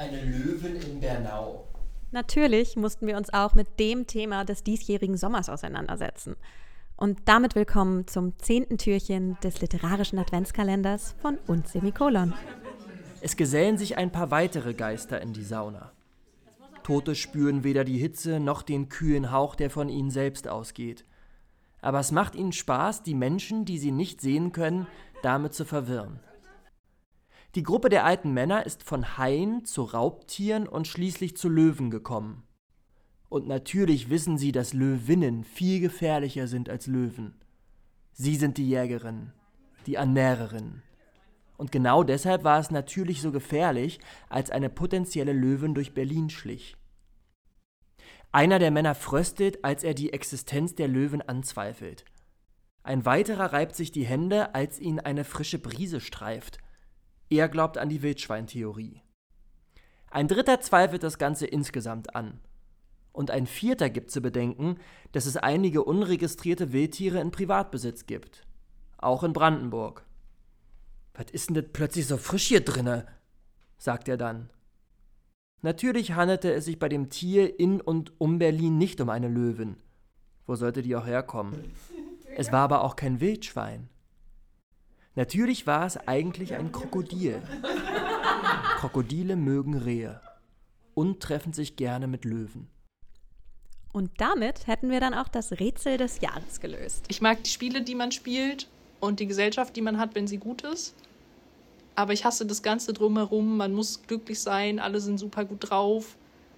eine Löwin in Bernau. Natürlich mussten wir uns auch mit dem Thema des diesjährigen Sommers auseinandersetzen. Und damit willkommen zum 10. Türchen des literarischen Adventskalenders von und Semikolon. Es gesellen sich ein paar weitere Geister in die Sauna. Tote spüren weder die Hitze noch den kühlen Hauch, der von ihnen selbst ausgeht. Aber es macht ihnen Spaß, die Menschen, die sie nicht sehen können, damit zu verwirren. Die Gruppe der alten Männer ist von Haien zu Raubtieren und schließlich zu Löwen gekommen. Und natürlich wissen sie, dass Löwinnen viel gefährlicher sind als Löwen. Sie sind die Jägerinnen, die Ernährerinnen. Und genau deshalb war es natürlich so gefährlich, als eine potenzielle Löwin durch Berlin schlich. Einer der Männer fröstelt, als er die Existenz der Löwen anzweifelt. Ein weiterer reibt sich die Hände, als ihn eine frische Brise streift. Er glaubt an die Wildschweintheorie. Ein dritter zweifelt das Ganze insgesamt an. Und ein vierter gibt zu bedenken, dass es einige unregistrierte Wildtiere in Privatbesitz gibt. Auch in Brandenburg. »Was ist denn das plötzlich so frisch hier drinne?« sagt er dann. Natürlich handelte es sich bei dem Tier in und um Berlin nicht um eine Löwin. Wo sollte die auch herkommen? Es war aber auch kein Wildschwein. Natürlich war es eigentlich ein Krokodil. Krokodile mögen Rehe und treffen sich gerne mit Löwen. Und damit hätten wir dann auch das Rätsel des Jahres gelöst. Ich mag die Spiele, die man spielt und die Gesellschaft, die man hat, wenn sie gut ist. Aber ich hasse das Ganze drumherum. Man muss glücklich sein, alle sind super gut drauf.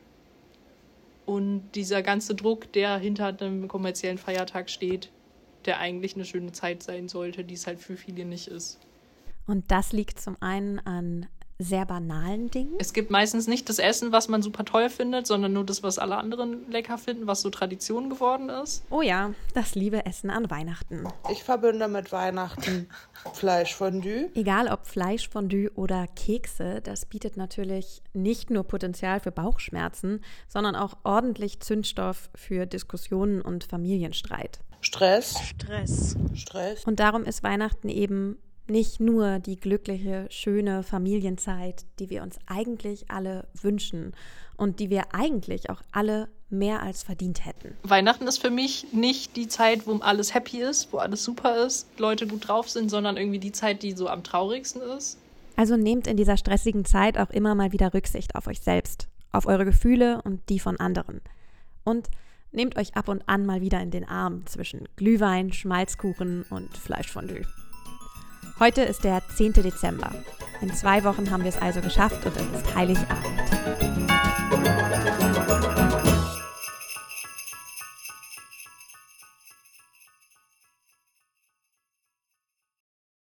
Und dieser ganze Druck, der hinter einem kommerziellen Feiertag steht, der eigentlich eine schöne Zeit sein sollte, die es halt für viele nicht ist. Und das liegt zum einen an sehr banalen Dingen. Es gibt meistens nicht das Essen, was man super toll findet, sondern nur das, was alle anderen lecker finden, was so Tradition geworden ist. Oh ja, das liebe Essen an Weihnachten. Ich verbinde mit Weihnachten Fleischfondue. Egal ob Fleischfondue oder Kekse, das bietet natürlich nicht nur Potenzial für Bauchschmerzen, sondern auch ordentlich Zündstoff für Diskussionen und Familienstreit. Stress. Und darum ist Weihnachten eben nicht nur die glückliche, schöne Familienzeit, die wir uns eigentlich alle wünschen und die wir eigentlich auch alle mehr als verdient hätten. Weihnachten ist für mich nicht die Zeit, wo alles happy ist, wo alles super ist, Leute gut drauf sind, sondern irgendwie die Zeit, die so am traurigsten ist. Also nehmt in dieser stressigen Zeit auch immer mal wieder Rücksicht auf euch selbst, auf eure Gefühle und die von anderen. Und nehmt euch ab und an mal wieder in den Arm zwischen Glühwein, Schmalzkuchen und Fleischfondue. Heute ist der 10. Dezember. In 2 Wochen haben wir es also geschafft und es ist Heiligabend.